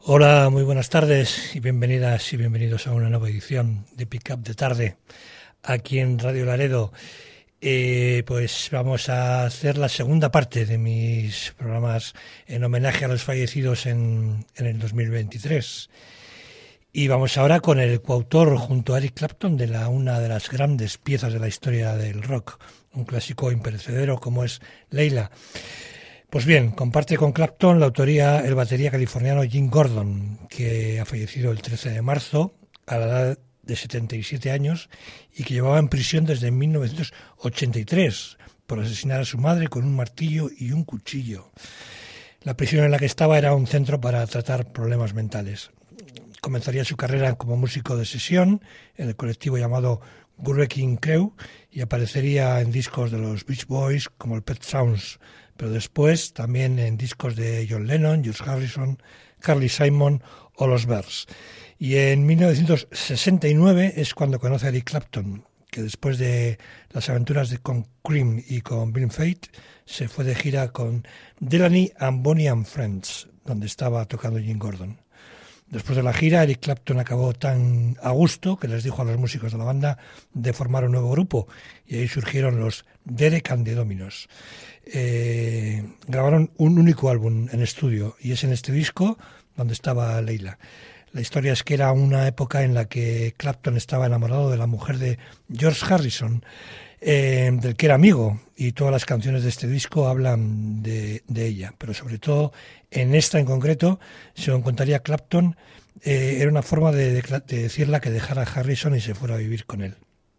Hola, muy buenas tardes y bienvenidas y bienvenidos a una nueva edición de Pick Up de Tarde aquí en Radio Laredo. Pues vamos a hacer la segunda parte de mis programas en homenaje a los fallecidos en el 2023. Y vamos ahora con el coautor junto a Eric Clapton de una de las grandes piezas de la historia del rock, un clásico imperecedero como es Layla. Pues bien, comparte con Clapton la autoría el batería californiano Jim Gordon, que ha fallecido el 13 de marzo a la edad de 77 años y que llevaba en prisión desde 1983 por asesinar a su madre con un martillo y un cuchillo. La prisión en la que estaba era un centro para tratar problemas mentales. Comenzaría su carrera como músico de sesión en el colectivo llamado Wrecking Crew y aparecería en discos de los Beach Boys como el Pet Sounds, pero después también en discos de John Lennon, George Harrison, Carly Simon o los Bears. Y en 1969 es cuando conoce a Eric Clapton, que después de las aventuras con Cream y con Blind Fate se fue de gira con Delaney and Bonnie and Friends, donde estaba tocando Jim Gordon. Después de la gira, Eric Clapton acabó tan a gusto que les dijo a los músicos de la banda de formar un nuevo grupo y ahí surgieron los Derek and the Dominos. Grabaron un único álbum en estudio y es en este disco donde estaba Layla. La historia es que era una época en la que Clapton estaba enamorado de la mujer de George Harrison, del que era amigo, y todas las canciones de este disco hablan de ella, pero sobre todo en esta en concreto, según contaría Clapton, era una forma de decirla que dejara a Harrison y se fuera a vivir con él.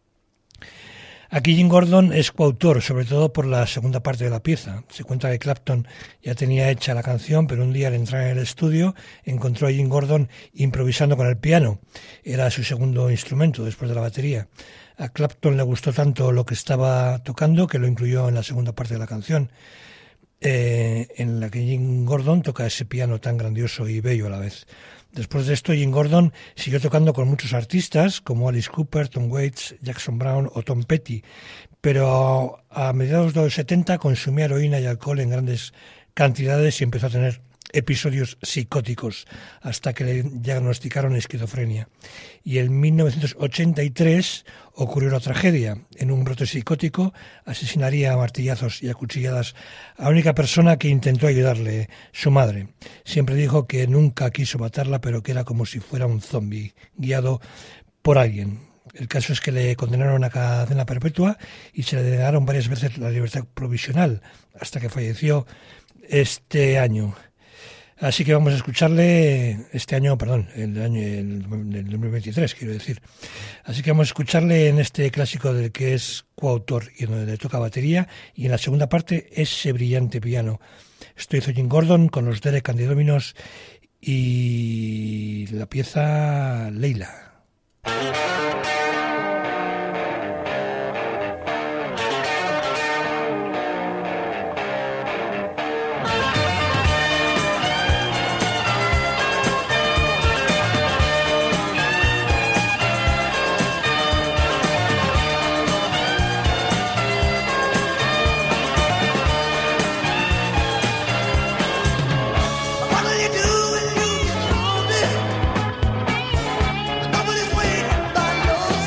Aquí Jim Gordon es coautor, sobre todo por la segunda parte de la pieza. Se cuenta que Clapton ya tenía hecha la canción, pero un día al entrar en el estudio encontró a Jim Gordon improvisando con el piano. Era su segundo instrumento después de la batería. A Clapton le gustó tanto lo que estaba tocando que lo incluyó en la segunda parte de la canción, en la que Jim Gordon toca ese piano tan grandioso y bello a la vez. Después de esto, Jim Gordon siguió tocando con muchos artistas como Alice Cooper, Tom Waits, Jackson Browne o Tom Petty, pero a mediados de los 70 consumía heroína y alcohol en grandes cantidades y empezó a tener episodios psicóticos hasta que le diagnosticaron esquizofrenia. Y en 1983 ocurrió una tragedia. En un brote psicótico asesinaría a martillazos y a cuchilladas a la única persona que intentó ayudarle, su madre. Siempre dijo que nunca quiso matarla, pero que era como si fuera un zombie guiado por alguien. El caso es que le condenaron a cadena perpetua y se le denegaron varias veces la libertad provisional hasta que falleció este año. Así que vamos a escucharle el 2023, quiero decir. Así que vamos a escucharle en este clásico del que es coautor y donde le toca batería, y en la segunda parte ese brillante piano. Esto hizo Jim Gordon con los Derek and the Dominos y la pieza Layla. Nobody's waiting by your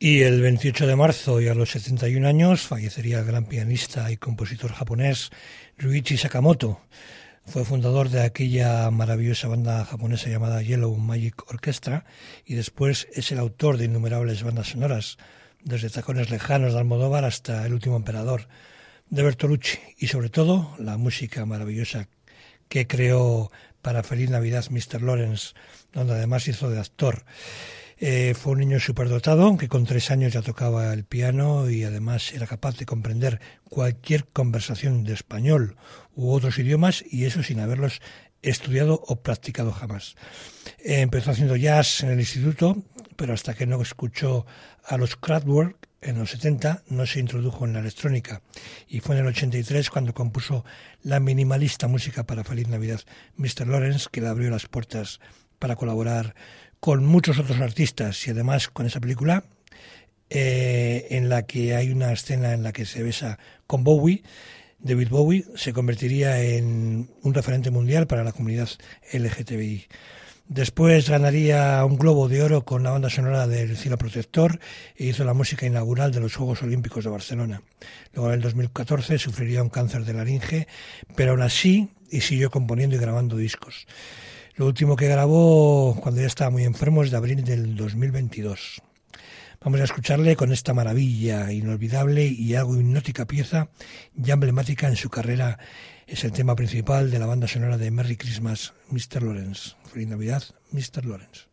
Y el 28 de marzo y a los 71 años fallecería el gran pianista y compositor japonés Ryuichi Sakamoto. Fue fundador de aquella maravillosa banda japonesa llamada Yellow Magic Orchestra y después es el autor de innumerables bandas sonoras, desde Tacones Lejanos de Almodóvar hasta El último emperador de Bertolucci y sobre todo la música maravillosa que creó para Feliz Navidad Mr. Lawrence, donde además hizo de actor. Fue un niño superdotado que con 3 años ya tocaba el piano y además era capaz de comprender cualquier conversación de español u otros idiomas y eso sin haberlos estudiado o practicado jamás. Empezó haciendo jazz en el instituto, pero hasta que no escuchó a los Kraftwerk en los 70 no se introdujo en la electrónica y fue en el 83 cuando compuso la minimalista música para Feliz Navidad Mr. Lawrence que le abrió las puertas para colaborar con muchos otros artistas y además con esa película en la que hay una escena en la que se besa con Bowie. David Bowie se convertiría en un referente mundial para la comunidad LGTBI. Después ganaría un Globo de Oro con la banda sonora del Cielo Protector e hizo la música inaugural de los Juegos Olímpicos de Barcelona. Luego en el 2014 sufriría un cáncer de laringe, pero aún así y siguió componiendo y grabando discos. Lo último que grabó cuando ya estaba muy enfermo es de abril del 2022. Vamos a escucharle con esta maravilla inolvidable y algo hipnótica pieza ya emblemática en su carrera. Es el tema principal de la banda sonora de Merry Christmas, Mr. Lawrence. Feliz Navidad, Mr. Lawrence.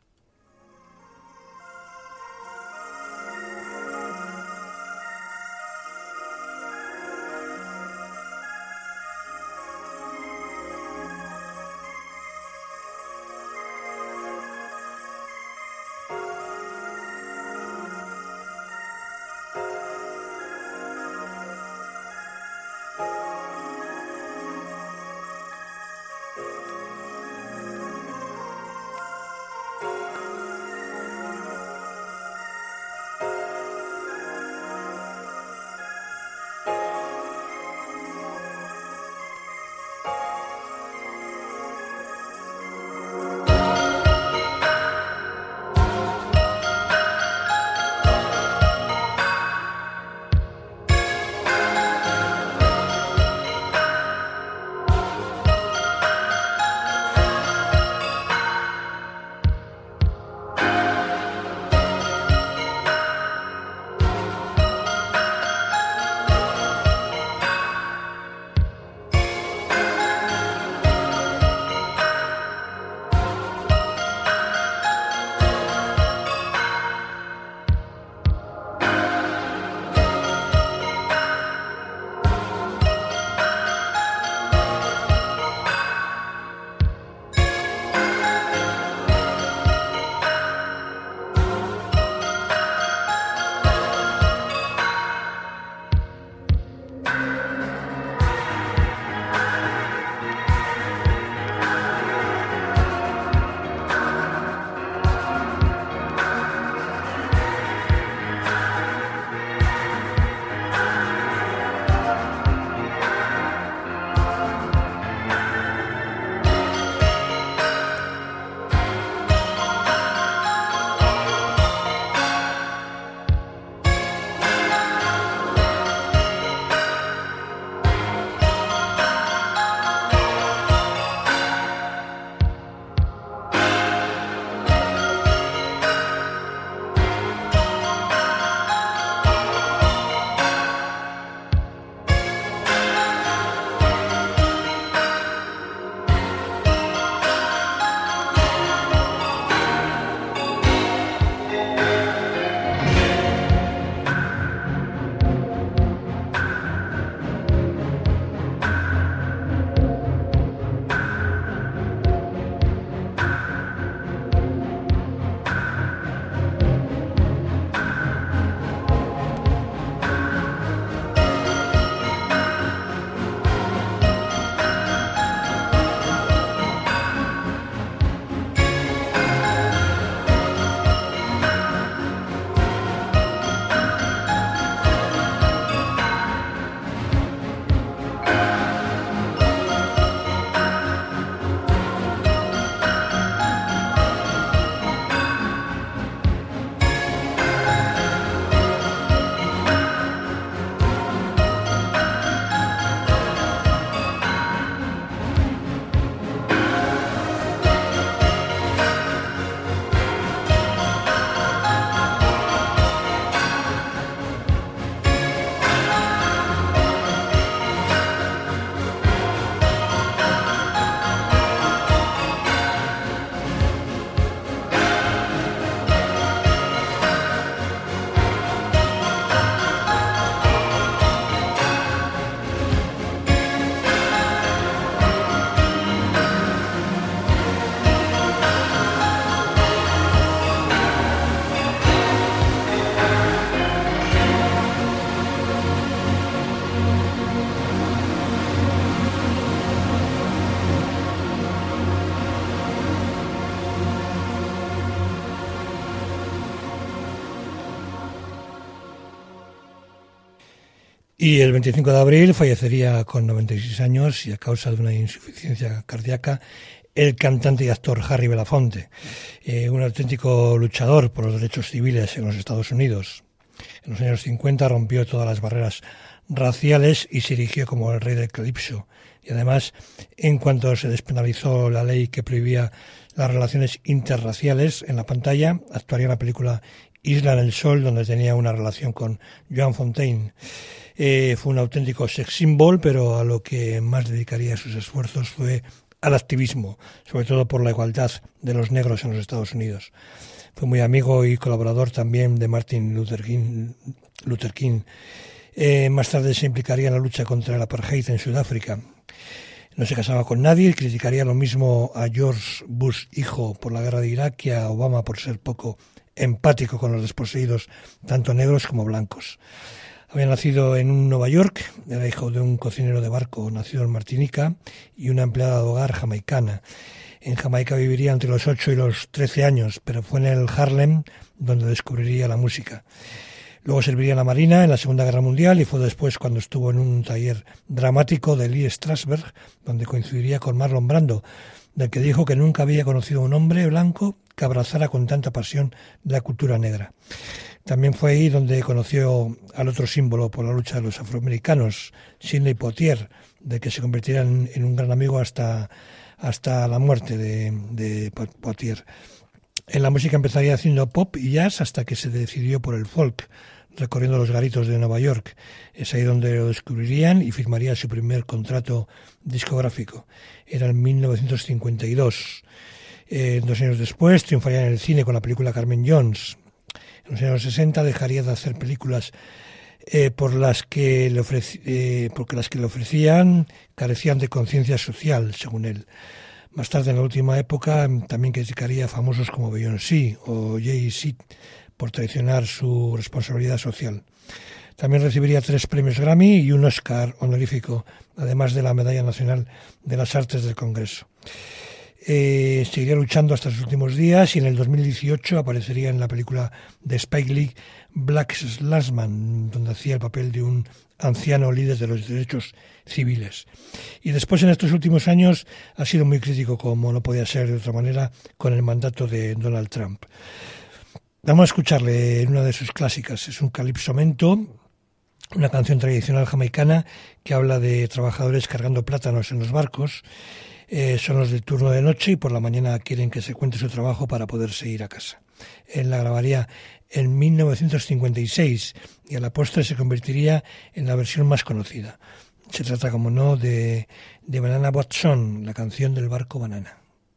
Y el 25 de abril fallecería con 96 años y a causa de una insuficiencia cardíaca el cantante y actor Harry Belafonte, un auténtico luchador por los derechos civiles en los Estados Unidos. En los años 50 rompió todas las barreras raciales y se erigió como el rey del calipso. Y además, en cuanto se despenalizó la ley que prohibía las relaciones interraciales en la pantalla, actuaría en la película Isla en el Sol, donde tenía una relación con Joan Fontaine. Fue un auténtico sex symbol, pero a lo que más dedicaría sus esfuerzos fue al activismo, sobre todo por la igualdad de los negros en los Estados Unidos. Fue muy amigo y colaborador también de Martin Luther King. Más tarde se implicaría en la lucha contra el apartheid en Sudáfrica. No se casaba con nadie y criticaría lo mismo a George Bush hijo por la guerra de Irak y a Obama por ser poco empático con los desposeídos, tanto negros como blancos. Había nacido en Nueva York, era hijo de un cocinero de barco nacido en Martinica y una empleada de hogar jamaicana. En Jamaica viviría entre los 8 y los 13 años, pero fue en el Harlem donde descubriría la música. Luego serviría en la Marina en la Segunda Guerra Mundial y fue después cuando estuvo en un taller dramático de Lee Strasberg, donde coincidiría con Marlon Brando, del que dijo que nunca había conocido a un hombre blanco que abrazara con tanta pasión la cultura negra. También fue ahí donde conoció al otro símbolo por la lucha de los afroamericanos, Sidney Poitier, de que se convertiría en un gran amigo hasta la muerte de Poitier. En la música empezaría haciendo pop y jazz hasta que se decidió por el folk, recorriendo los garitos de Nueva York. Es ahí donde lo descubrirían y firmaría su primer contrato discográfico. Era en 1952. 2 años después triunfaría en el cine con la película Carmen Jones. En los años 60 dejaría de hacer películas porque las que le ofrecían carecían de conciencia social, según él. Más tarde, en la última época, también criticaría a famosos como Beyoncé o Jay-Z por traicionar su responsabilidad social. También recibiría 3 premios Grammy y un Oscar honorífico, además de la Medalla Nacional de las Artes del Congreso. Seguiría luchando hasta sus últimos días y en el 2018 aparecería en la película de Spike Lee Black Klansman, donde hacía el papel de un anciano líder de los derechos civiles. Y después, en estos últimos años, ha sido muy crítico, como no podía ser de otra manera, con el mandato de Donald Trump. Vamos a escucharle en una de sus clásicas, es un calipsomento, una canción tradicional jamaicana que habla de trabajadores cargando plátanos en los barcos. Son los del turno de noche y por la mañana quieren que se cuente su trabajo para poderse ir a casa. Él la grabaría en 1956 y a la postre se convertiría en la versión más conocida. Se trata, como no, de Banana Boat Song, la canción del barco Banana.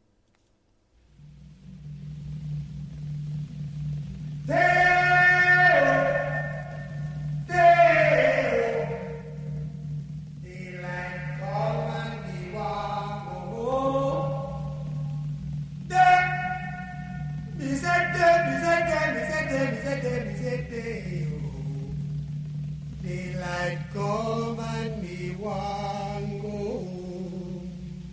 Daylight come and me want go home.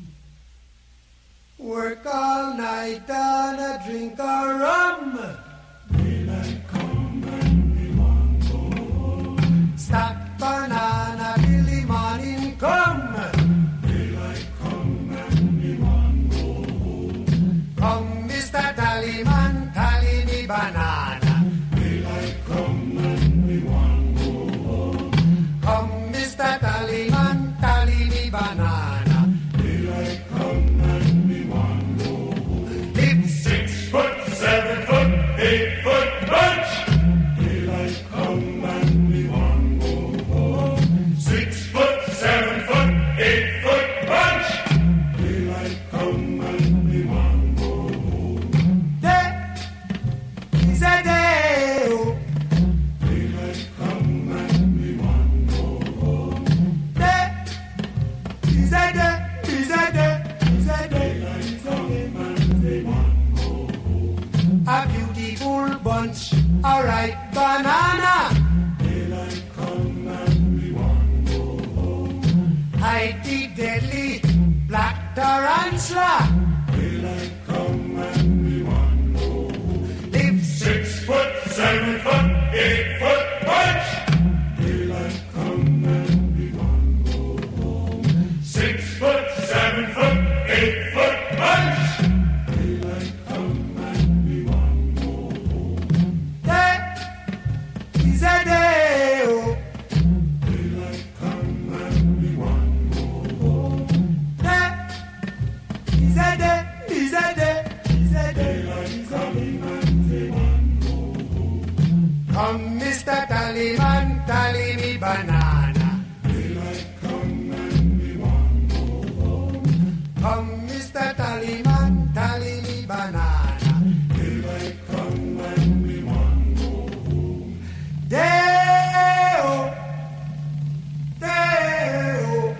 Work all night and a drink a rum. Daylight come and me want go home. Stack banana till the morning come. Daylight come and me want go home. Come, Mr. Tallyman, tally me banana. Daylight come and me want go home. Come, Mr. Tallyman, tally me banana. Daylight come and me want go home. It's 6 foot, 7 foot, 8 foot bunch. Daylight come and me want go home. 6 foot, 7 foot, 8 foot bunch. Daylight come and me want go home. Day is a day. Oh. Daylight come and me want go home. Day is a day, is a day, is a day. Daylight come and me want go home. A beautiful bunch, a ripe banana. Daylight come and we want go home. Hide the deadly black tarantula. Daylight come and we want go home. Live 6 foot, 7 foot, 8 foot bunch. Daylight come Mr. Tallyman, tally me banana. Daylight come and me want go home. Come, Mr. Tallyman, tally me banana. Daylight come and me want go home. Day-o, day-o.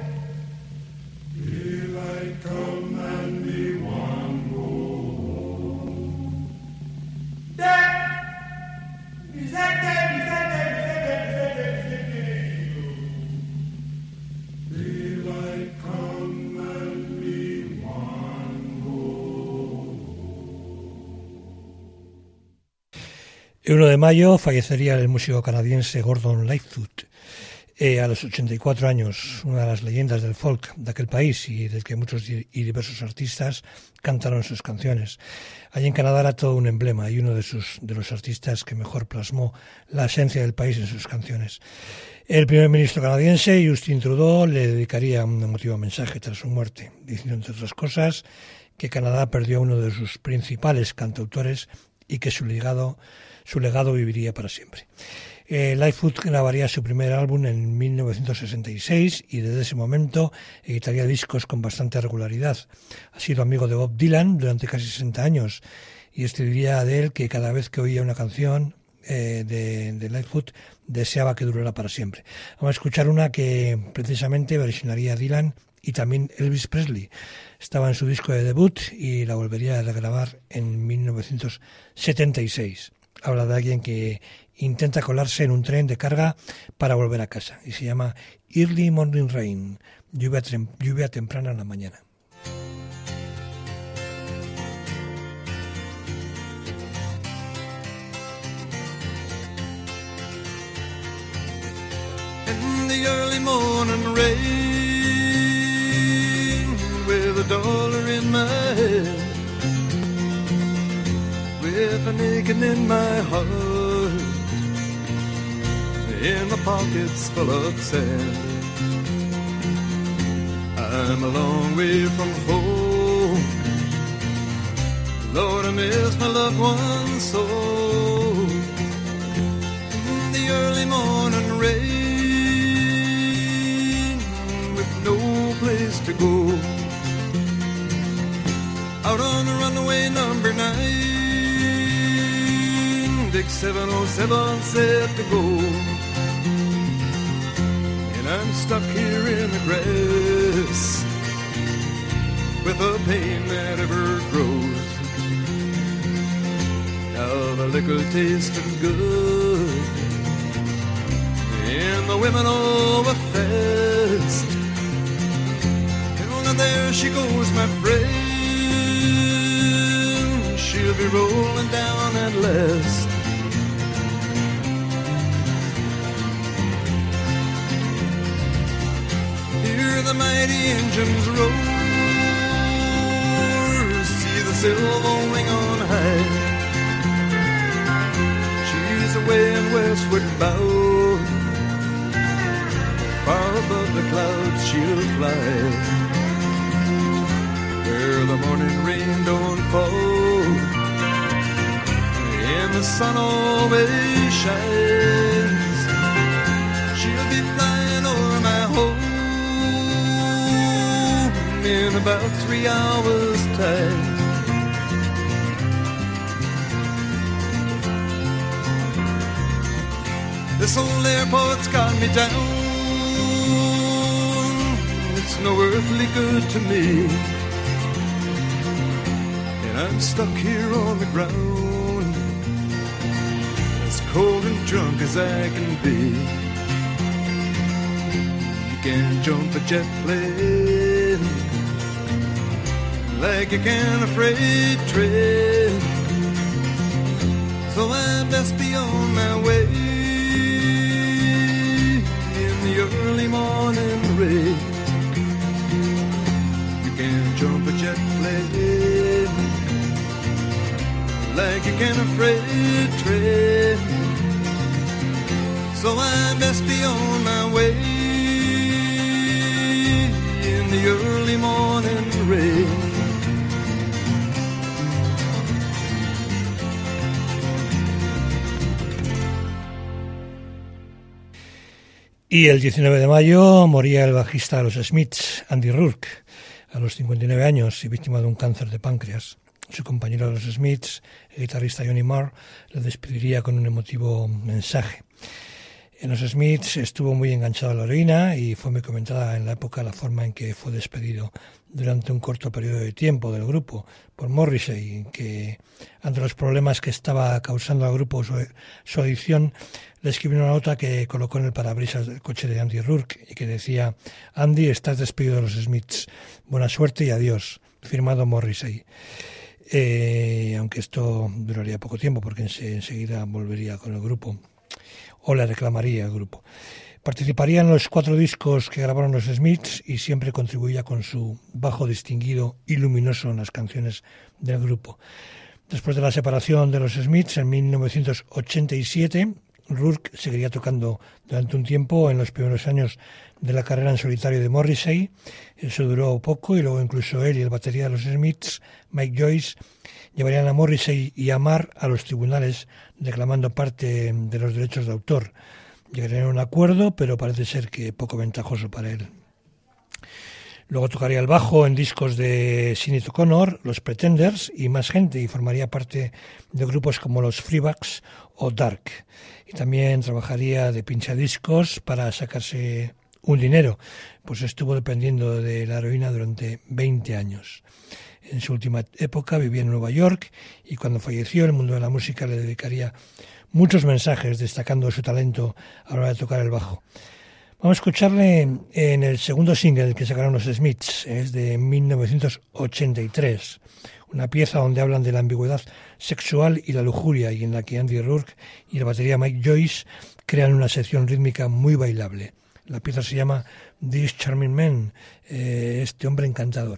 Daylight come and me want go home. Day. El 1 de mayo fallecería el músico canadiense Gordon Lightfoot a los 84 años, una de las leyendas del folk de aquel país y del que muchos y diversos artistas cantaron sus canciones. Allí en Canadá era todo un emblema y uno de los artistas que mejor plasmó la esencia del país en sus canciones. El primer ministro canadiense, Justin Trudeau, le dedicaría un emotivo mensaje tras su muerte, diciendo entre otras cosas que Canadá perdió a uno de sus principales cantautores y que su legado viviría para siempre. Lightfoot grabaría su primer álbum en 1966 y desde ese momento editaría discos con bastante regularidad. Ha sido amigo de Bob Dylan durante casi 60 años y escribiría de él que cada vez que oía una canción de Lightfoot deseaba que durara para siempre. Vamos a escuchar una que precisamente versionaría Dylan y también Elvis Presley. Estaba en su disco de debut y la volvería a regrabar en 1976. Habla de alguien que intenta colarse en un tren de carga para volver a casa y se llama Early Morning Rain, lluvia temprana en la mañana. In the early morning rain, with $1 in my hand, with an aching in my heart, in my pockets full of sand. I'm a long way from home, Lord, I miss my loved ones so. In the early morning rain, with no place to go, out on the runaway number 9, Dick 707 said to go, and I'm stuck here in the grass with a pain that ever grows. Now the liquor tasted good and the women all were fast. And there she goes, my friend, she'll be rolling down at last. Hear the mighty engines roar, see the silver wing on high. She's away and westward bound, far above the clouds she'll fly, where the morning rain don't fall and the sun always shines. She'll be flying over my home in about 3 hours' time. This old airport's got me down, it's no earthly good to me, and I'm stuck here on the ground, as cold and drunk as I can be. You can't jump a jet plane like you can a freight train, so I best be on my way in the early morning rain. You can't jump a jet plane like you can a freight train, so I best be on my way in the early morning rain. Y el 19 de mayo moría el bajista de los Smiths, Andy Rourke, a los 59 años y víctima de un cáncer de páncreas. Su compañero de los Smiths, el guitarrista Johnny Marr, le despediría con un emotivo mensaje. En los Smiths estuvo muy enganchado a la heroína y fue muy comentada en la época la forma en que fue despedido durante un corto periodo de tiempo del grupo por Morrissey, que ante los problemas que estaba causando al grupo su adicción, le escribió una nota que colocó en el parabrisas del coche de Andy Rourke y que decía: Andy, estás despedido de los Smiths, buena suerte y adiós, firmado Morrissey. Aunque esto duraría poco tiempo porque enseguida volvería con el grupo o le reclamaría el grupo. Participaría en los 4 discos que grabaron los Smiths y siempre contribuía con su bajo distinguido y luminoso en las canciones del grupo. Después de la separación de los Smiths en 1987, Rourke seguiría tocando durante un tiempo en los primeros años de la carrera en solitario de Morrissey. Eso duró poco y luego incluso él y el batería de los Smiths, Mike Joyce, llevarían a Morrissey y a Marr a los tribunales reclamando parte de los derechos de autor. Llegarían a un acuerdo, pero parece ser que poco ventajoso para él. Luego tocaría el bajo en discos de Sinead O'Connor, los Pretenders y más gente, y formaría parte de grupos como los Freebacks o Dark. Y también trabajaría de pinchadiscos para sacarse un dinero, pues estuvo dependiendo de la heroína durante 20 años. En su última época vivía en Nueva York y cuando falleció el mundo de la música le dedicaría muchos mensajes destacando su talento a la hora de tocar el bajo. Vamos a escucharle en el segundo single que sacaron los Smiths, es de 1983, una pieza donde hablan de la ambigüedad sexual y la lujuria y en la que Andy Rourke y la batería Mike Joyce crean una sección rítmica muy bailable. La pieza se llama This Charming Man, este hombre encantador.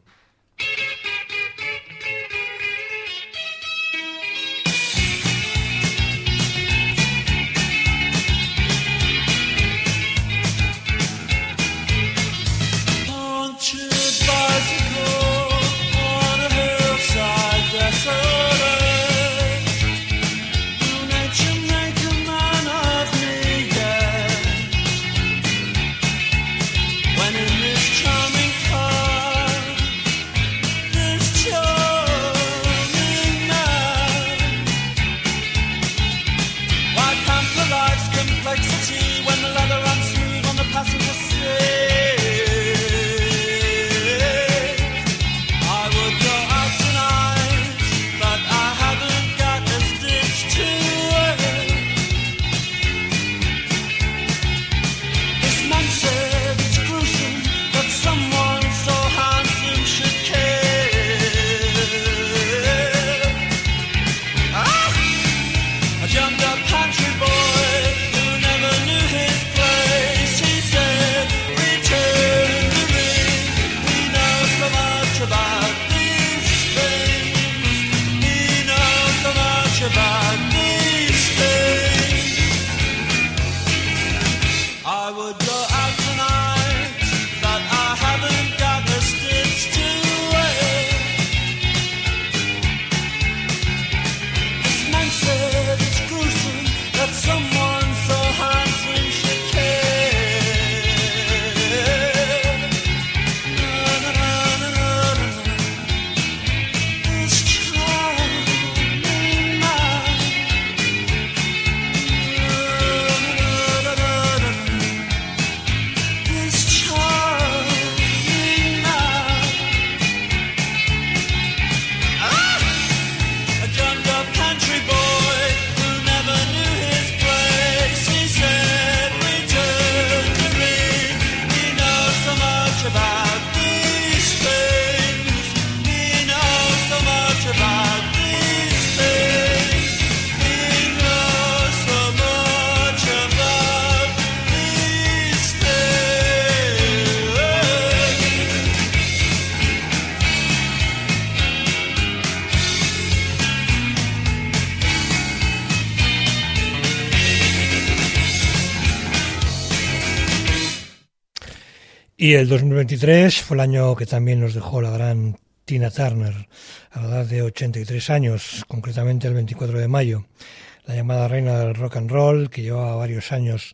Y el 2023 fue el año que también nos dejó la gran Tina Turner, a la edad de 83 años, concretamente el 24 de mayo. La llamada reina del rock and roll, que llevaba varios años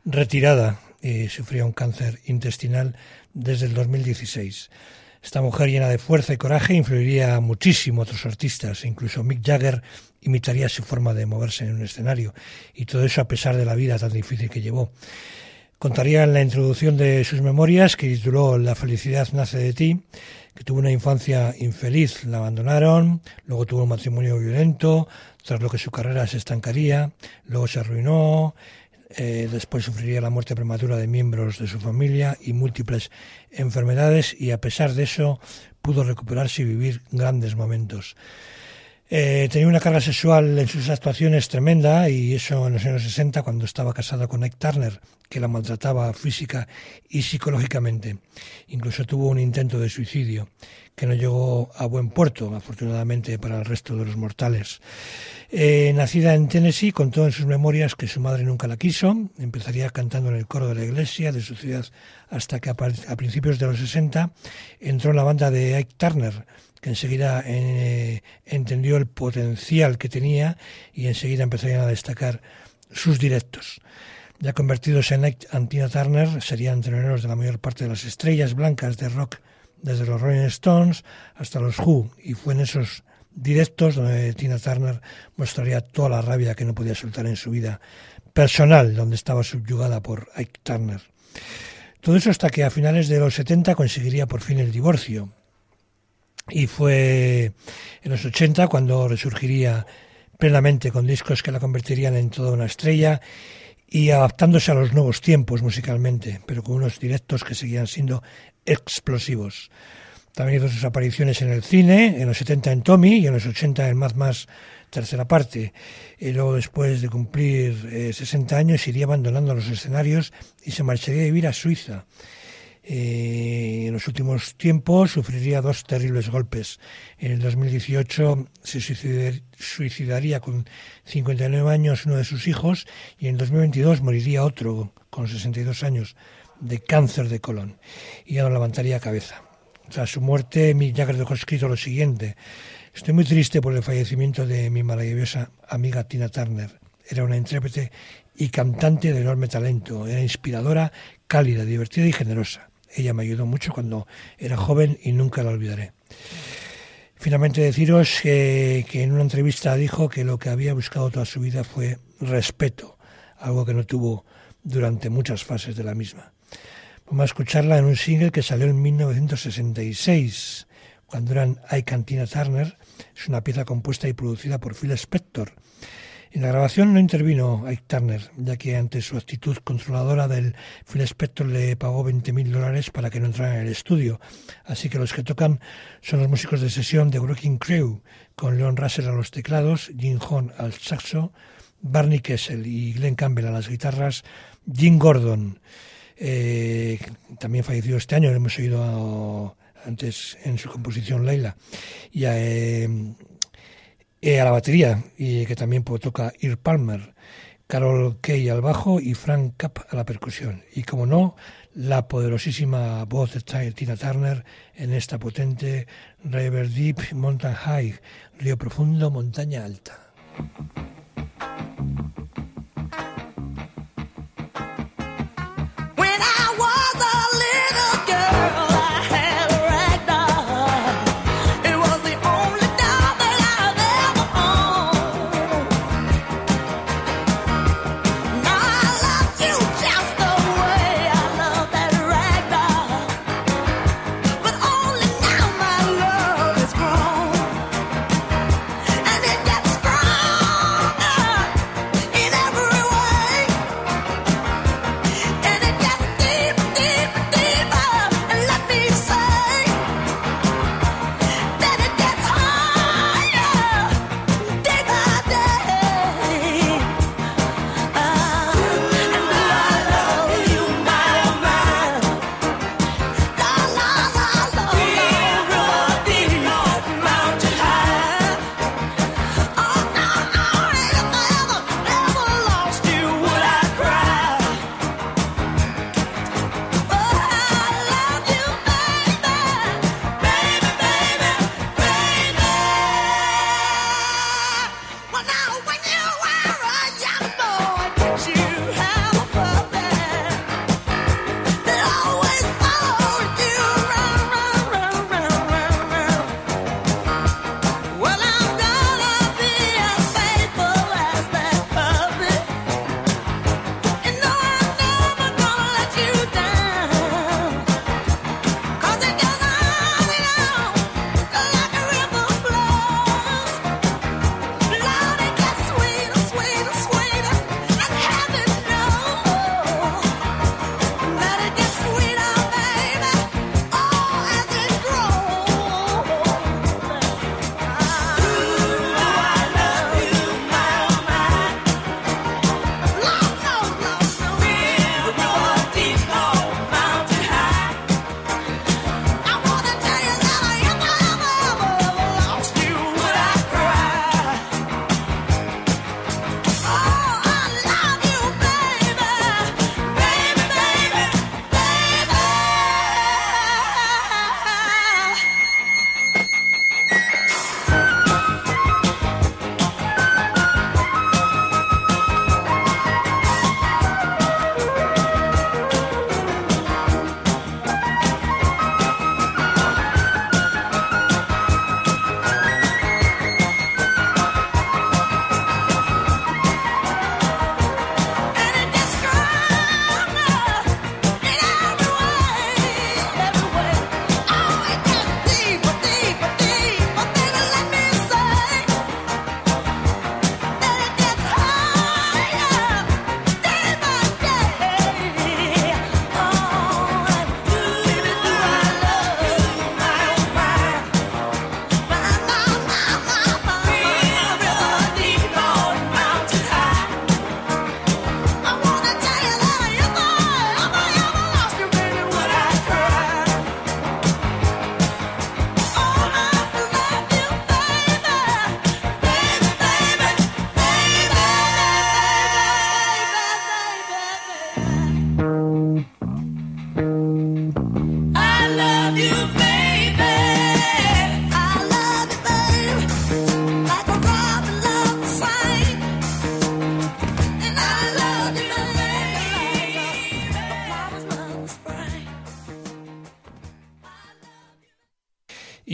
retirada y sufría un cáncer intestinal desde el 2016. Esta mujer llena de fuerza y coraje influiría muchísimo a otros artistas, incluso Mick Jagger imitaría su forma de moverse en un escenario, y todo eso a pesar de la vida tan difícil que llevó. Contaría en la introducción de sus memorias, que tituló La felicidad nace de ti, que tuvo una infancia infeliz, la abandonaron, luego tuvo un matrimonio violento, tras lo que su carrera se estancaría, luego se arruinó, después sufriría la muerte prematura de miembros de su familia y múltiples enfermedades, y a pesar de eso pudo recuperarse y vivir grandes momentos. Tenía una carga sexual en sus actuaciones tremenda, y eso en los años 60, cuando estaba casada con Ike Turner, que la maltrataba física y psicológicamente. Incluso tuvo un intento de suicidio que no llegó a buen puerto, afortunadamente para el resto de los mortales. Nacida en Tennessee, contó en sus memorias que su madre nunca la quiso. Empezaría cantando en el coro de la iglesia de su ciudad hasta que a principios de los 60 entró en la banda de Ike Turner, que enseguida entendió el potencial que tenía y enseguida empezarían a destacar sus directos. Ya convertidos en Ike y Tina Turner, serían teloneros de la mayor parte de las estrellas blancas de rock, desde los Rolling Stones hasta los Who, y fue en esos directos donde Tina Turner mostraría toda la rabia que no podía soltar en su vida personal, donde estaba subyugada por Ike Turner. Todo eso hasta que a finales de los 70 conseguiría por fin el divorcio. Y fue en los 80 cuando resurgiría plenamente con discos que la convertirían en toda una estrella y adaptándose a los nuevos tiempos musicalmente, pero con unos directos que seguían siendo explosivos. También hizo sus apariciones en el cine, en los 70 en Tommy y en los 80 en Mad Max tercera parte. Y luego, después de cumplir 60 años, iría abandonando los escenarios y se marcharía a vivir a Suiza. En los últimos tiempos sufriría dos terribles golpes. En el 2018 se suicidaría con 59 años uno de sus hijos, y en 2022 moriría otro con 62 años de cáncer de colon, y ya no levantaría cabeza. Tras su muerte, Mick Jagger dejó escrito lo siguiente: estoy muy triste por el fallecimiento de mi maravillosa amiga Tina Turner. Era una intérprete y cantante de enorme talento, era inspiradora, cálida, divertida y generosa. Ella me ayudó mucho cuando era joven y nunca la olvidaré. Finalmente deciros que en una entrevista dijo que lo que había buscado toda su vida fue respeto, algo que no tuvo durante muchas fases de la misma. Vamos a escucharla en un single que salió en 1966, cuando eran Ike y Tina Turner. Es una pieza compuesta y producida por Phil Spector. En la grabación no intervino Ike Turner, ya que ante su actitud controladora Phil Spector le pagó $20,000 para que no entrara en el estudio. Así que los que tocan son los músicos de sesión de Wrecking Crew, con Leon Russell a los teclados, Jim Hahn al saxo, Barney Kessel y Glenn Campbell a las guitarras, Jim Gordon, también falleció este año, lo hemos oído antes en su composición Layla, y a la batería, y que también toca Earl Palmer, Carol Kay al bajo y Frank Capp a la percusión. Y como no, la poderosísima voz de Tina Turner en esta potente River Deep, Mountain High, río profundo, montaña alta. And it gets strong.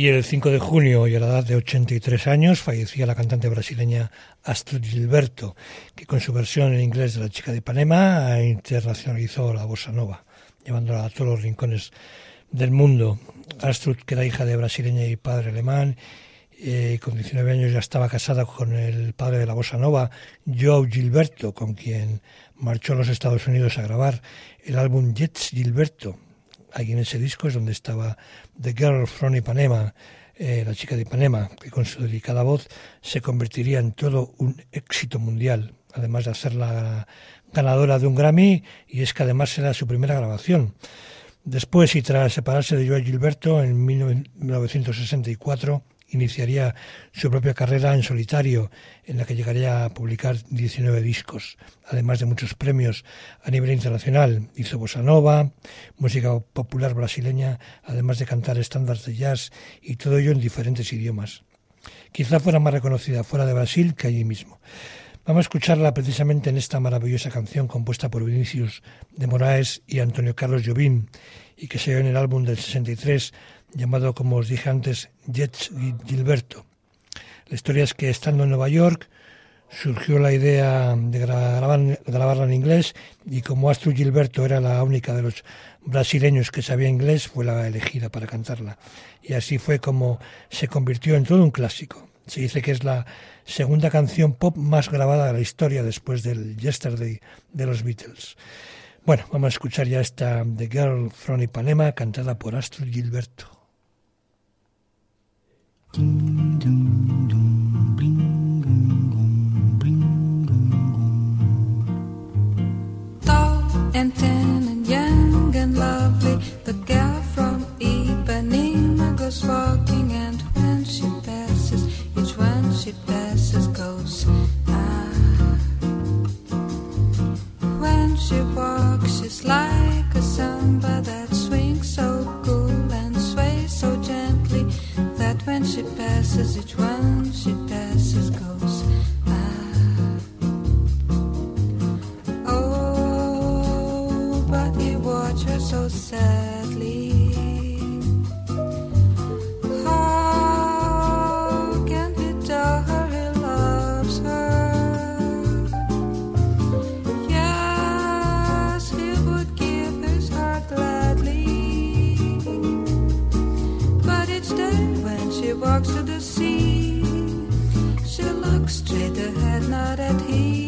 Y el 5 de junio, y a la edad de 83 años, fallecía la cantante brasileña Astrud Gilberto, que con su versión en inglés de La chica de Ipanema internacionalizó la bossa nova, llevándola a todos los rincones del mundo. Astrud, que era hija de brasileña y padre alemán, con 19 años ya estaba casada con el padre de la bossa nova, João Gilberto, con quien marchó a los Estados Unidos a grabar el álbum Jets Gilberto. Ahí en ese disco es donde estaba The Girl from Ipanema, la chica de Ipanema, que con su delicada voz se convertiría en todo un éxito mundial, además de hacerla ganadora de un Grammy, y es que además era su primera grabación. Después, y tras separarse de João Gilberto, en 1964 iniciaría su propia carrera en solitario, en la que llegaría a publicar 19 discos, además de muchos premios a nivel internacional. Hizo bossa nova, música popular brasileña, además de cantar estándares de jazz, y todo ello en diferentes idiomas. Quizá fuera más reconocida fuera de Brasil que allí mismo. Vamos a escucharla precisamente en esta maravillosa canción compuesta por Vinicius de Moraes y Antonio Carlos Jobim, y que se oyó en el álbum del 63, llamado, como os dije antes, Jets Gilberto. La historia es que, estando en Nueva York, surgió la idea de grabarla en inglés, y como Astrud Gilberto era la única de los brasileños que sabía inglés, fue la elegida para cantarla. Y así fue como se convirtió en todo un clásico. Se dice que es la segunda canción pop más grabada de la historia después del Yesterday de los Beatles. Bueno, vamos a escuchar ya esta The Girl from Ipanema, cantada por Astrud Gilberto. Tall and tan and young and lovely, the girl from Ipanema goes walking, and when she passes, each one she passes goes When she walks, she's like a samba that swings so cool and sways so gently, that when she passes, each one she passes goes Oh, but he watched her so sadly. How can he tell her he loves her? Yes, he would give his heart gladly, but each day when she walks to the sea, she looks straight ahead, not at him.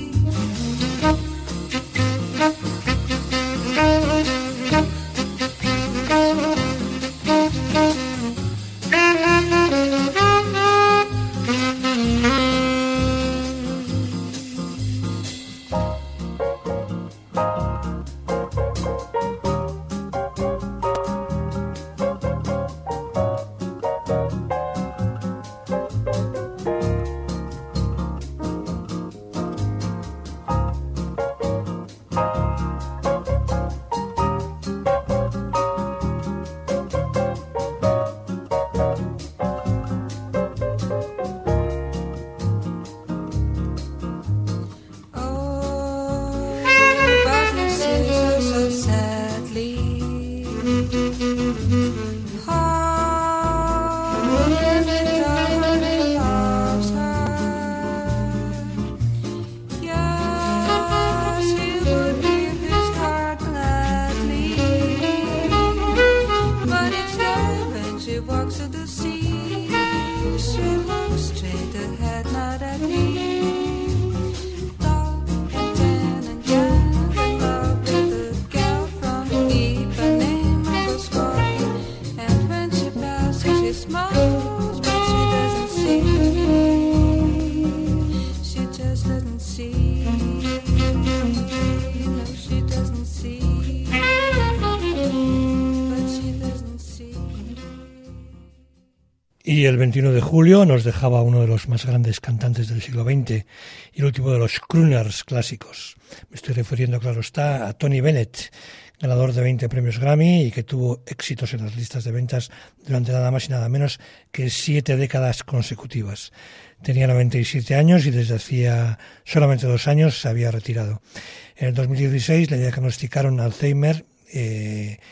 Y el 21 de julio nos dejaba uno de los más grandes cantantes del siglo XX y el último de los crooners clásicos. Me estoy refiriendo, claro está, a Tony Bennett, ganador de 20 premios Grammy y que tuvo éxitos en las listas de ventas durante nada más y nada menos que 7 décadas consecutivas. Tenía 97 años y desde hacía solamente 2 años se había retirado. En el 2016 le diagnosticaron Alzheimer,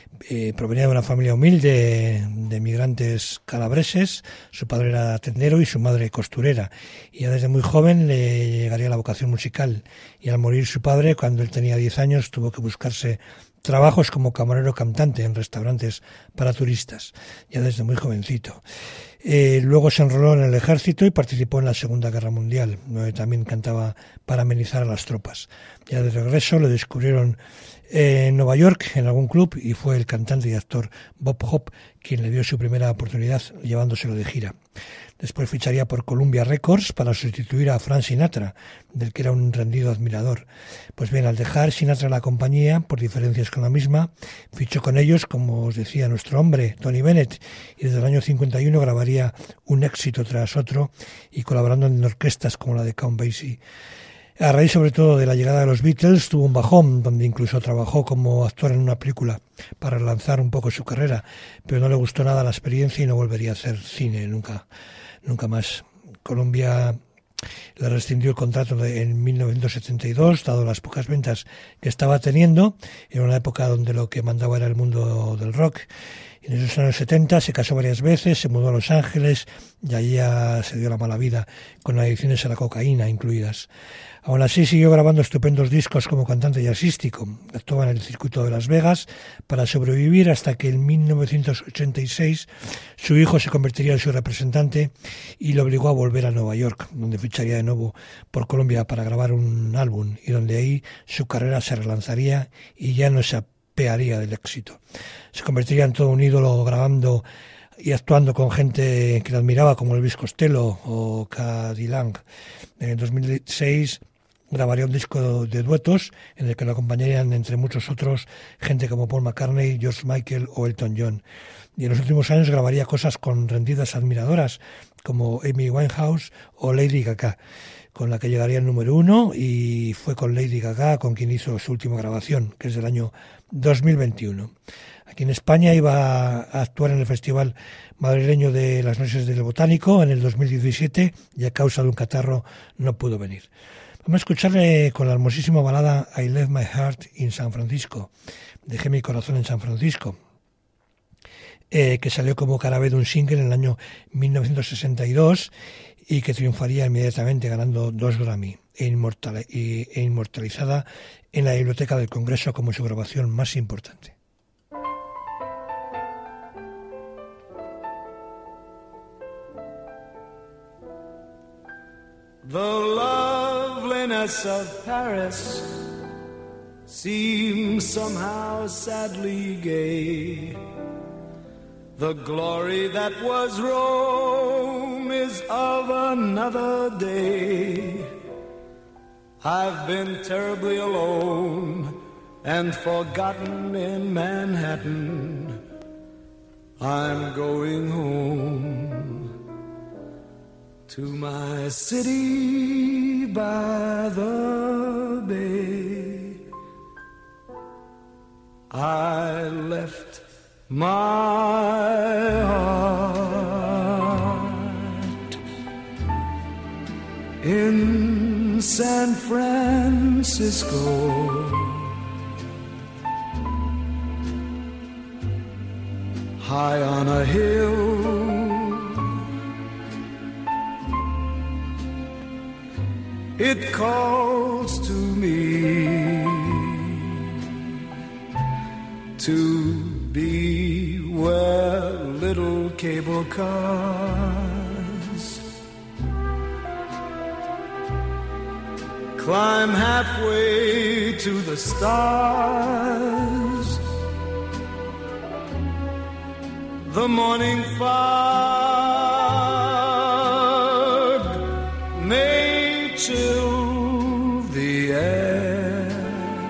Provenía de una familia humilde de migrantes calabreses. Su padre era tendero y su madre costurera. Y ya desde muy joven le llegaría la vocación musical. Y al morir su padre, cuando él tenía 10 años, tuvo que buscarse trabajos como camarero cantante en restaurantes para turistas, ya desde muy jovencito. Luego se enroló en el ejército y participó en la Segunda Guerra Mundial, donde también cantaba para amenizar a las tropas. Ya de regreso lo descubrieron en Nueva York, en algún club, y fue el cantante y actor Bob Hope quien le dio su primera oportunidad llevándoselo de gira. Después ficharía por Columbia Records para sustituir a Frank Sinatra, del que era un rendido admirador. Pues bien, al dejar Sinatra la compañía, por diferencias con la misma, fichó con ellos, como os decía nuestro hombre, Tony Bennett, y desde el año 51 grabaría un éxito tras otro y colaborando en orquestas como la de Count Basie. A raíz sobre todo de la llegada de los Beatles tuvo un bajón, donde incluso trabajó como actor en una película para relanzar un poco su carrera, pero no le gustó nada la experiencia y no volvería a hacer cine nunca más. Columbia le rescindió el contrato en 1972, dado las pocas ventas que estaba teniendo, en una época donde lo que mandaba era el mundo del rock. En esos años 70 se casó varias veces, se mudó a Los Ángeles y allí ya se dio la mala vida, con adicciones a la cocaína incluidas. Aún así siguió grabando estupendos discos como cantante jazzístico. Actuaba en el circuito de Las Vegas para sobrevivir hasta que en 1986 su hijo se convertiría en su representante y lo obligó a volver a Nueva York, donde ficharía de nuevo por Columbia para grabar un álbum y donde ahí su carrera se relanzaría y ya no se apearía del éxito. Se convertiría en todo un ídolo grabando y actuando con gente que le admiraba como Elvis Costello o Cady Lang. En el 2006 grabaría un disco de duetos en el que lo acompañarían, entre muchos otros, gente como Paul McCartney, George Michael o Elton John. Y en los últimos años grabaría cosas con rendidas admiradoras como Amy Winehouse o Lady Gaga, con la que llegaría al número 1, y fue con Lady Gaga con quien hizo su última grabación, que es del año 2021. Aquí en España iba a actuar en el Festival Madrileño de las Noches del Botánico en el 2017 y a causa de un catarro no pudo venir. Vamos a escucharle con la hermosísima balada I Left My Heart in San Francisco, dejé mi corazón en San Francisco, que salió como cara B de un single en el año 1962 y que triunfaría inmediatamente ganando 2 Grammy e inmortalizada en la Biblioteca del Congreso como su grabación más importante. The loveliness of Paris seems somehow sadly gay. The glory that was Rome is of another day. I've been terribly alone and forgotten in Manhattan. I'm going home to my city by the bay. I left my heart in San Francisco. High on a hill, it calls to me to be where little cable cars climb halfway to the stars. The morning fog may chill the air.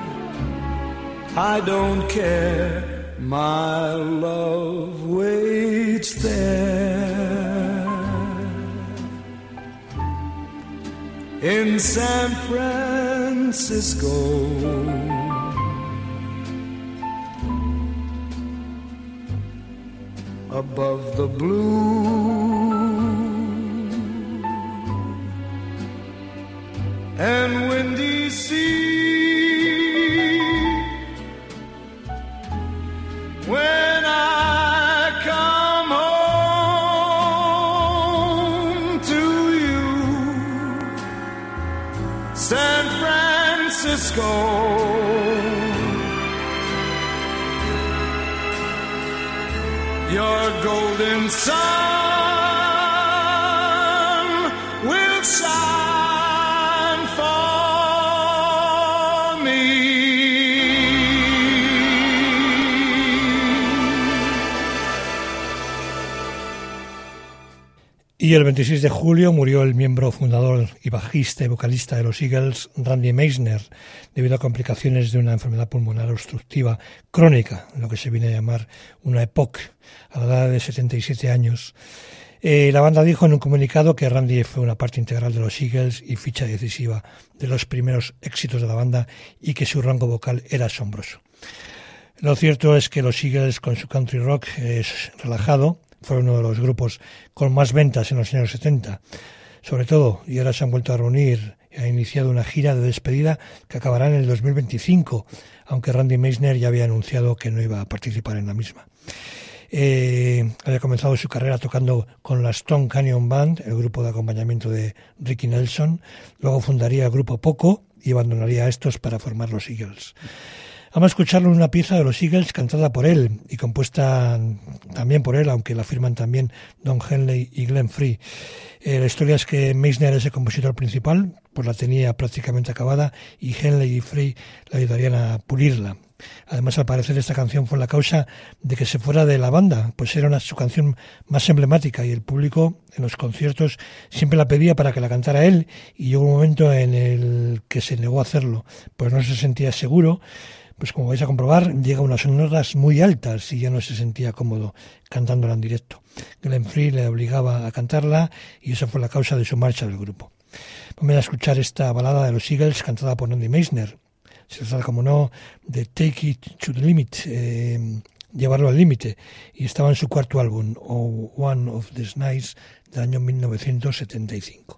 I don't care, my love waits there in San Francisco. Above the blue and windy sea, when San Francisco. Your golden sun will shine for me. Y el 26 de julio murió el miembro fundador y bajista y vocalista de los Eagles, Randy Meisner, debido a complicaciones de una enfermedad pulmonar obstructiva crónica, lo que se viene a llamar una EPOC, a la edad de 77 años. La banda dijo en un comunicado que Randy fue una parte integral de los Eagles y ficha decisiva de los primeros éxitos de la banda y que su rango vocal era asombroso. Lo cierto es que los Eagles, con su country rock relajado, fue uno de los grupos con más ventas en los años 70, sobre todo, y ahora se han vuelto a reunir y han iniciado una gira de despedida que acabará en el 2025, aunque Randy Meisner ya había anunciado que no iba a participar en la misma. Había comenzado su carrera tocando con la Stone Canyon Band, el grupo de acompañamiento de Ricky Nelson, luego fundaría el grupo Poco y abandonaría a estos para formar los Eagles. Vamos a escucharlo en una pieza de los Eagles cantada por él y compuesta también por él, aunque la firman también Don Henley y Glenn Frey. La historia es que Meisner es el compositor principal, pues la tenía prácticamente acabada y Henley y Frey le ayudarían a pulirla. Además, al parecer, esta canción fue la causa de que se fuera de la banda, pues era su canción más emblemática y el público en los conciertos siempre la pedía para que la cantara él y llegó un momento en el que se negó a hacerlo, pues no se sentía seguro. Pues como vais a comprobar, llega a unas notas muy altas y ya no se sentía cómodo cantándola en directo. Glenn Frey le obligaba a cantarla y esa fue la causa de su marcha del grupo. Vamos a escuchar esta balada de los Eagles cantada por Randy Meisner. Se trata, como no, de Take It to the Limit, llevarlo al límite, y estaba en su cuarto álbum, One of These Nights, del año 1975.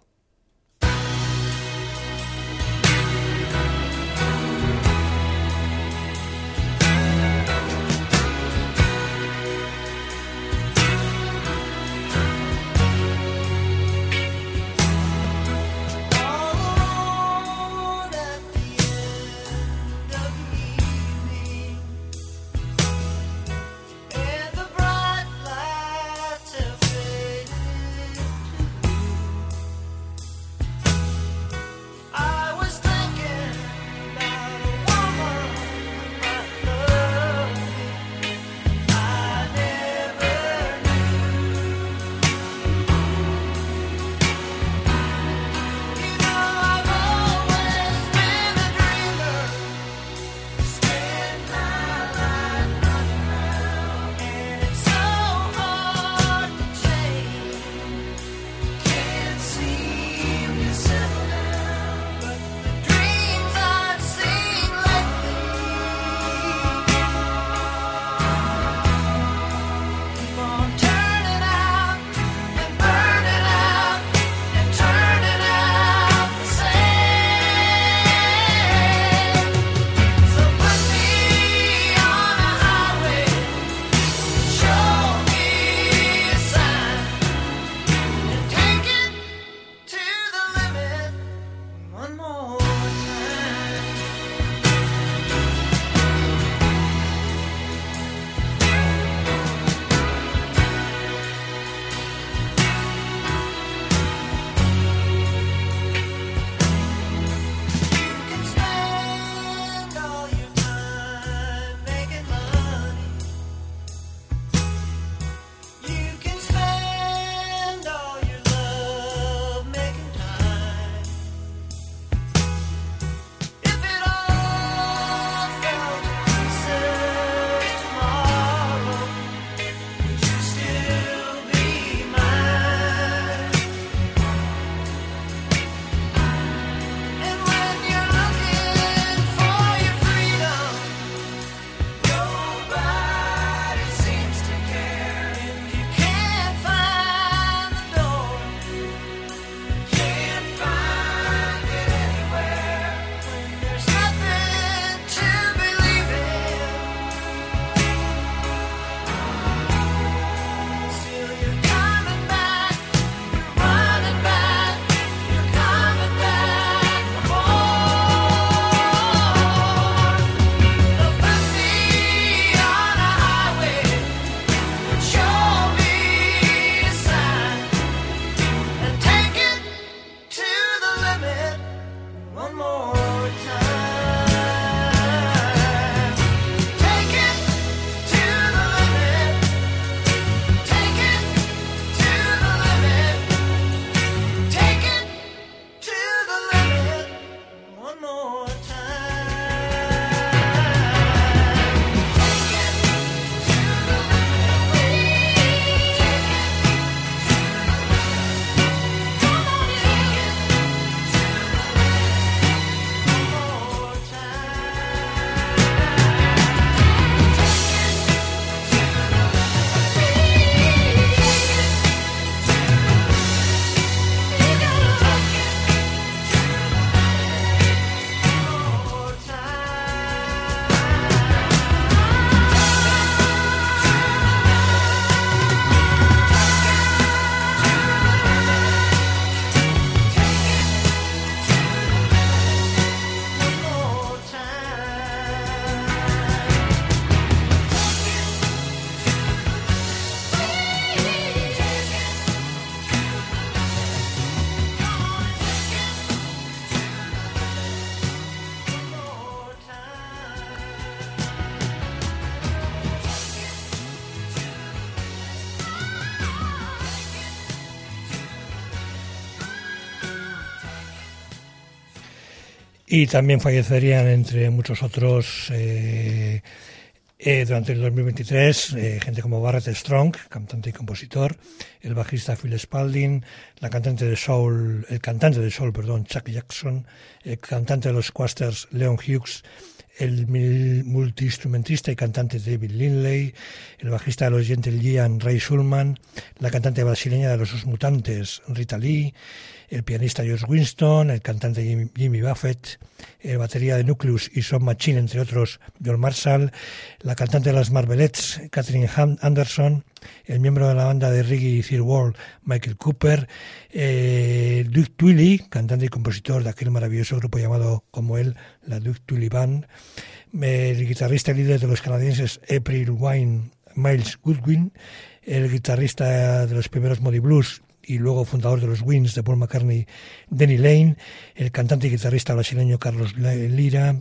Y también fallecerían, entre muchos otros, durante el 2023, gente como Barrett Strong, cantante y compositor, el bajista Phil Spalding, el cantante de soul, Chuck Jackson, el cantante de los Quasters Leon Hughes, el multiinstrumentista y cantante David Lindley, el bajista de los Gentle Giant Ray Shulman, la cantante brasileña de los Mutantes Rita Lee, el pianista George Winston, el cantante Jimmy Buffett, el batería de Nucleus y Son Machine, entre otros, John Marshall, la cantante de las Marvelettes, Catherine Anderson, el miembro de la banda de reggae Third World, Michael Cooper, Duke Twilley, cantante y compositor de aquel maravilloso grupo llamado como él, la Duke Twilley Band, el guitarrista y líder de los canadienses April Wine, Miles Goodwin, el guitarrista de los primeros Moody Blues y luego fundador de los Wings de Paul McCartney, Denny Lane, el cantante y guitarrista brasileño Carlos Lira,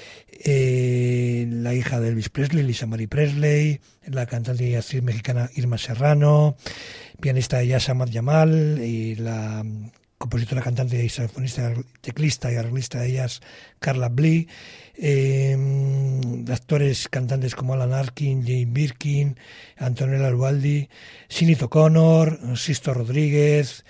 la hija de Elvis Presley, Lisa Marie Presley, la cantante y actriz mexicana Irma Serrano, pianista de jazz Ahmad Jamal y la compositora, cantante y saxofonista, teclista y arreglista de jazz Carla Blee, actores, cantantes como Alan Arkin, Jane Birkin, Antonella Lualdi, Sinead O'Connor, Sisto Rodríguez,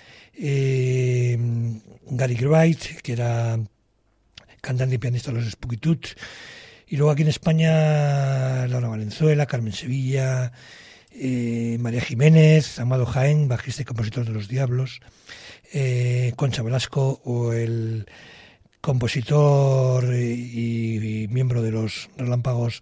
Gary Wright, que era cantante y pianista de los Spooky Tooth, y luego aquí en España Laura Valenzuela, Carmen Sevilla, María Jiménez, Amado Jaén, bajista y compositor de Los Diablos, Concha Velasco, o el compositor y miembro de Los Relámpagos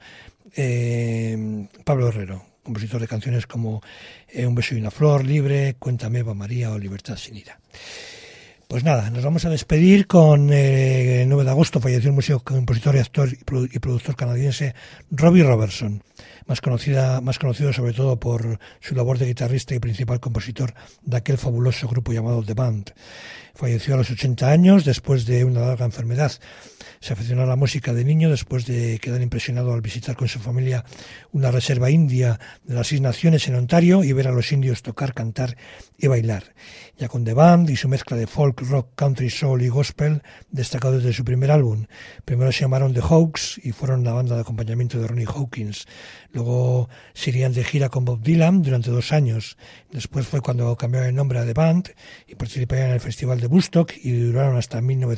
Pablo Herrero, compositor de canciones como Un beso y una flor, Libre, Cuéntame Eva María o Libertad sin ira. Pues nada, nos vamos a despedir con el 9 de agosto falleció el músico, compositor y actor y productor canadiense Robbie Robertson, más conocido sobre todo por su labor de guitarrista y principal compositor de aquel fabuloso grupo llamado The Band. Falleció a los 80 años después de una larga enfermedad. Se aficionó a la música de niño después de quedar impresionado al visitar con su familia una reserva india de las 6 Naciones en Ontario y ver a los indios tocar, cantar y bailar. Ya con The Band y su mezcla de folk, rock, country, soul y gospel, destacado desde su primer álbum. Primero se llamaron The Hawks y fueron la banda de acompañamiento de Ronnie Hawkins. Luego se irían de gira con Bob Dylan durante 2 años. Después fue cuando cambiaron el nombre a The Band y participaron en el Festival de Woodstock y duraron hasta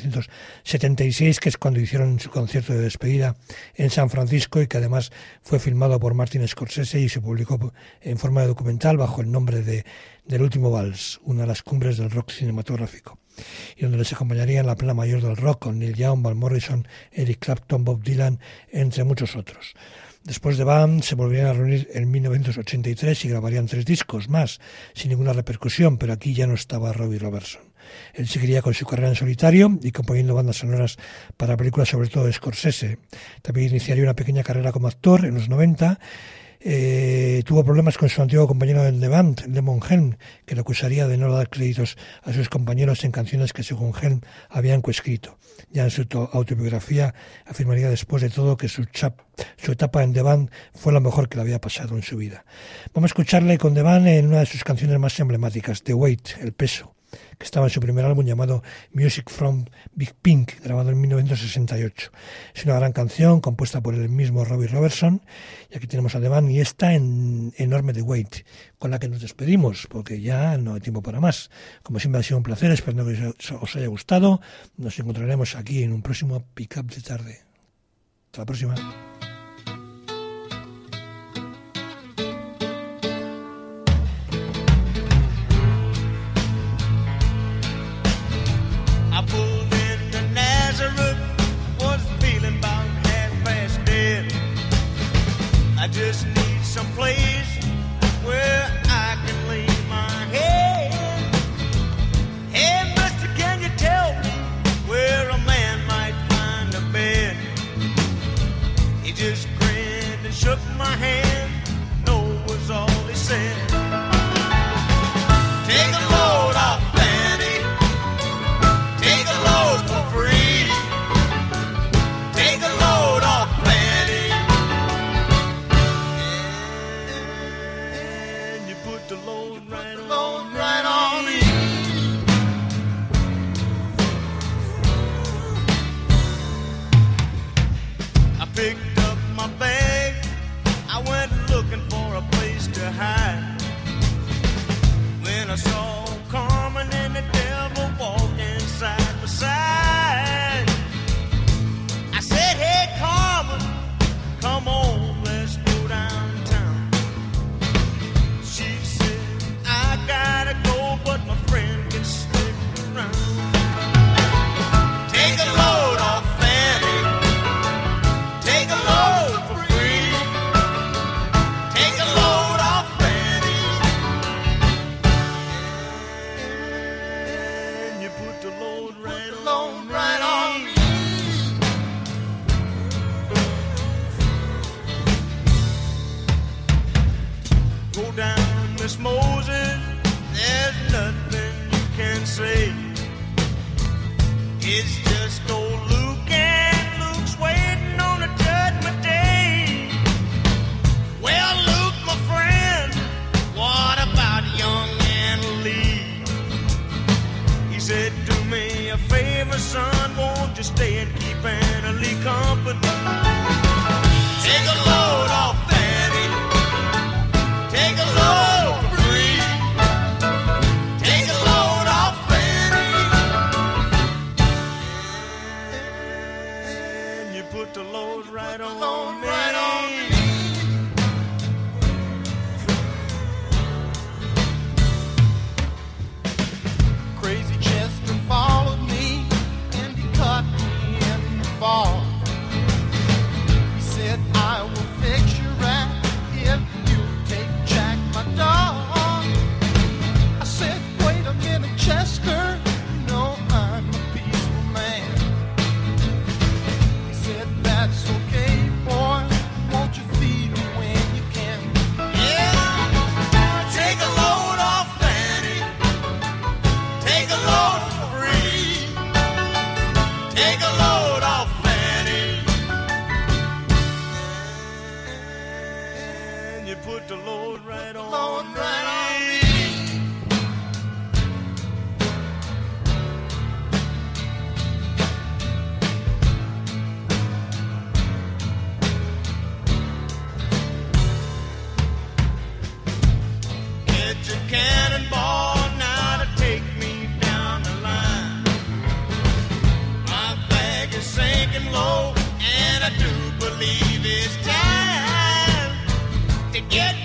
1976, que es cuando hicieron su concierto de despedida en San Francisco y que además fue filmado por Martin Scorsese y se publicó en forma de documental bajo el nombre de Del último vals, una de las cumbres del rock cinematográfico, y donde les acompañaría en la plena mayor del rock con Neil Young, Van Morrison, Eric Clapton, Bob Dylan, entre muchos otros. Después de Band se volverían a reunir en 1983 y grabarían 3 discos más, sin ninguna repercusión, pero aquí ya no estaba Robbie Robertson. Él seguiría con su carrera en solitario y componiendo bandas sonoras para películas, sobre todo de Scorsese. También iniciaría una pequeña carrera como actor en los 90. Tuvo problemas con su antiguo compañero de The Band, Damon Helm, que le acusaría de no dar créditos a sus compañeros en canciones que según Helm habían coescrito. Ya en su autobiografía afirmaría después de todo que su etapa en The Band fue lo mejor que le había pasado en su vida. Vamos a escucharle con The Band en una de sus canciones más emblemáticas, The Weight, El Peso, que estaba en su primer álbum llamado Music from Big Pink, grabado en 1968. Es una gran canción compuesta por el mismo Robbie Robertson, y aquí tenemos a The Band y esta enorme The Weight, con la que nos despedimos, porque ya no hay tiempo para más. Como siempre ha sido un placer, espero que os haya gustado. Nos encontraremos aquí en un próximo Pick Up de Tarde. Hasta la próxima. I just need some place where I can lay my head. Hey, mister, can you tell me where a man might find a bed? He just grinned and shook my hand. No was all he said. Take a load off, Fanny. Take a load for free. Take a load off, Fanny. The load right on me. picked up my bag. I went looking for a place to hide. When I saw Carmen and the devil walking side by side, I said, hey Carmen, come on, let's go downtown. She said, I gotta go, but my friend can stick around. Take a load off Fanny, take a load for free. Take a load off Fanny, and you put the load right on me. Go down, Miss Moses, there's nothing you can say. It's just old Luke, and Luke's waiting on the judgment day. Well, Luke, my friend, what about young Anna Lee? He said, do me a favor, son, won't you stay and keep Anna Lee company? Take a load off Fanny, take a load for free. Take a load off Fanny, and you put the load right on me. Crazy Chester followed me and he caught me in the fall. He said, I will fix you right if you take Jack, my dog. I said, wait a minute, Chester, you know I'm a peaceful man. He said, that's okay, boy, won't you feed me when you can? Yeah, take a load off Fanny, take a load for free. Take a load off Fanny, and you put the load right on me. Get your cannonball now to take me down the line. My bag is sinking low, and I do believe it's time to get